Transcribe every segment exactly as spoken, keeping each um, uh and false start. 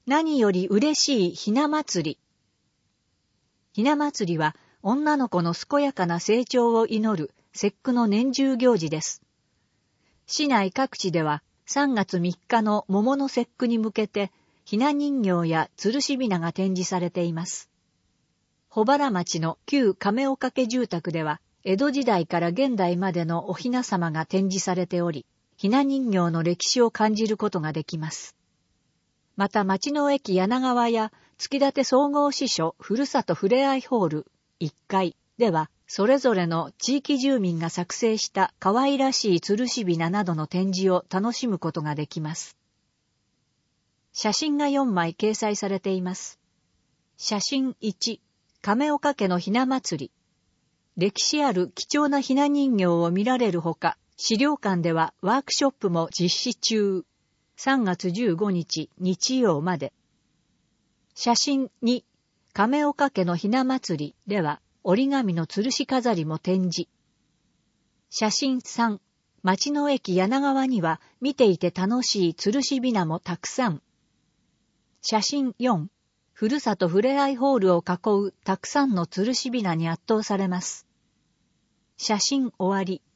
何より嬉しいひな祭り。ひな祭りは女の子の健やかな成長を祈る節句の年中行事です。市内各地ではさんがつみっかの桃の節句に向けてひな人形や吊るしびなが展示されています。保原町の旧亀岡家住宅では江戸時代から現代までのおひな様が展示されており、ひな人形の歴史を感じることができます。また町の駅柳川や月立総合支所ふるさとふれあいホールいっかいでは、それぞれの地域住民が作成した可愛らしい吊るしびななどの展示を楽しむことができます。写真がよんまい掲載されています。写真いち、亀岡家のひな祭り。歴史ある貴重なひな人形を見られるほか、資料館ではワークショップも実施中。さんがつじゅうごにち日曜まで。写真に、亀岡家のひな祭りでは折り紙の吊るし飾りも展示。写真さん、町の駅柳川には見ていて楽しい吊るしびなもたくさん。写真よん、ふるさとふれあいホールを囲うたくさんの吊るしびなに圧倒されます。写真終わり。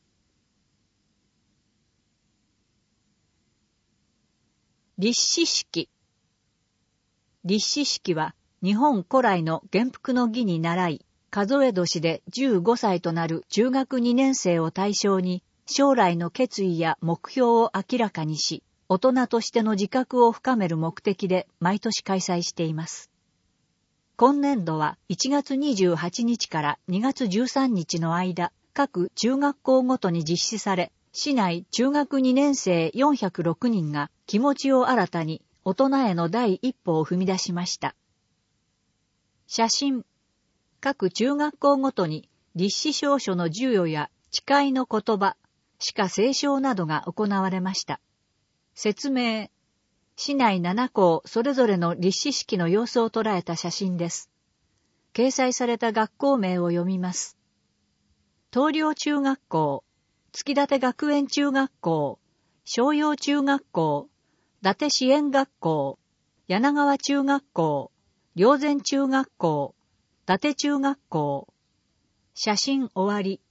立志式。立志式は日本古来の元服の儀に倣い、数え年でじゅうごさいとなる中学にねん生を対象に、将来の決意や目標を明らかにし、大人としての自覚を深める目的で毎年開催しています。今年度はいちがつにじゅうはちにちからにがつじゅうさんにちの間、各中学校ごとに実施され、市内中学にねん生よんひゃくろくにんが気持ちを新たに大人への第一歩を踏み出しました。写真。各中学校ごとに立志証書の授与や誓いの言葉、詩歌斉唱などが行われました。説明。市内なな校それぞれの立志式の様子を捉えた写真です。掲載された学校名を読みます。東陵中学校、月立学園中学校、商陽中学校、伊達支援学校、柳川中学校、霊山中学校、伊達中学校。写真終わり。